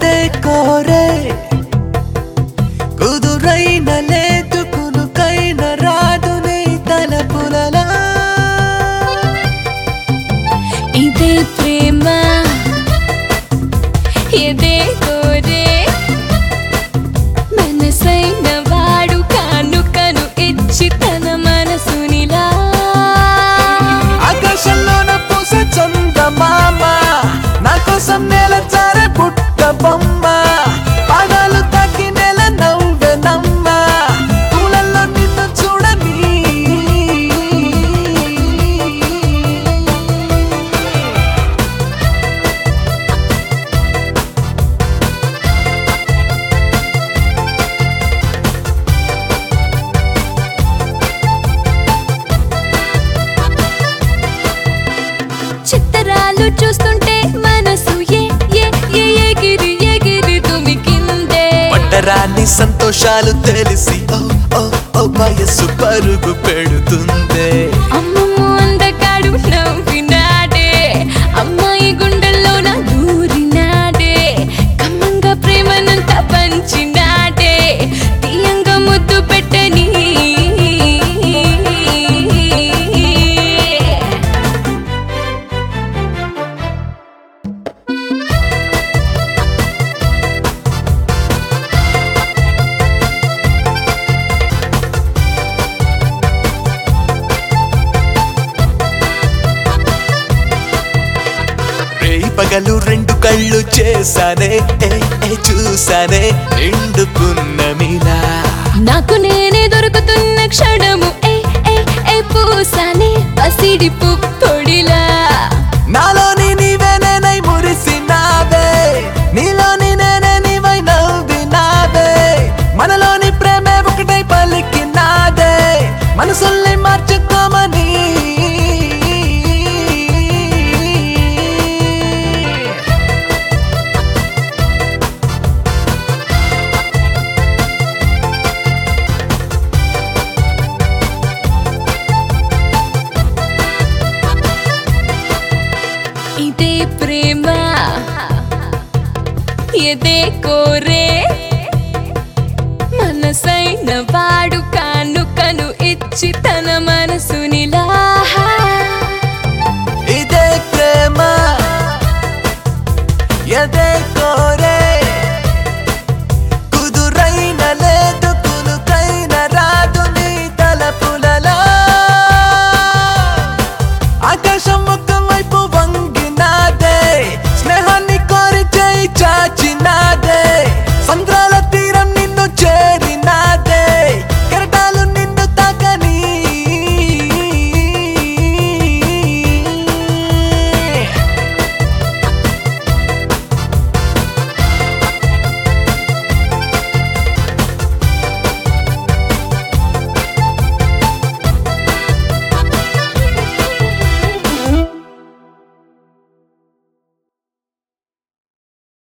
ఎదే కోరే కుదురైన లేదు కునుకైన రాదు నీ తలపులలా ఇదే ప్రేమ ఎదే కోరే మనసైన వాడు కానుకను ఇచ్చి తన మనసునిలా ఆకాశంలోన పూసే చందమామ నా కోసం నేల చారే పుట్ట బొమ్మ పాదాలు తాకి నెల నవ్వెనమ్మ పూలల్లో నిన్ను చూడని చిత్తరాలు చూస్తుంటే మనసు ఎగిరి ఎగిరి తుమికిందే పట్టరాని సంతోషాలు తెలిసి ఓ ఓ ఓ వయస్సు పరుగు పెడుతుందే అమ్మమ్మ అందగాడు నవ్వినాడే అమ్మాయి గుండెల్లో నా దూరినాడే కమ్మంగా ప్రేమనంతా పంచినాడే తీయంగా ముద్దు పెట్టని రేయి పగలు రెండు కళ్ళు చేశానే చూసానే నిండుకున్నమిలా నాకు నేనే దొరుకుతున్న క్షణము పూసానే పసిడి పుప్పొడిలా నాలోని నీవే నేనై మురిసినావే నీలోని నేనే నీవై నవ్వినావే మనలోని ప్రేమే ఒకటై పలికినాదే మనసుల్ని మార్చుకోమని ఇదే ప్రేమ ఎదే కోరే మనసైన వాడు కానుకను ఇచ్చి తన మనసునిలా ఇదే ప్రేమ ఎదే కోరే కుదురైన లేదు కునుకైన రాదు నీ తలపులలో ఆకాశం ఒకవైపు వంగినాదే స్నేహాన్ని కోరి చేయి చాచినాదే సంద్ర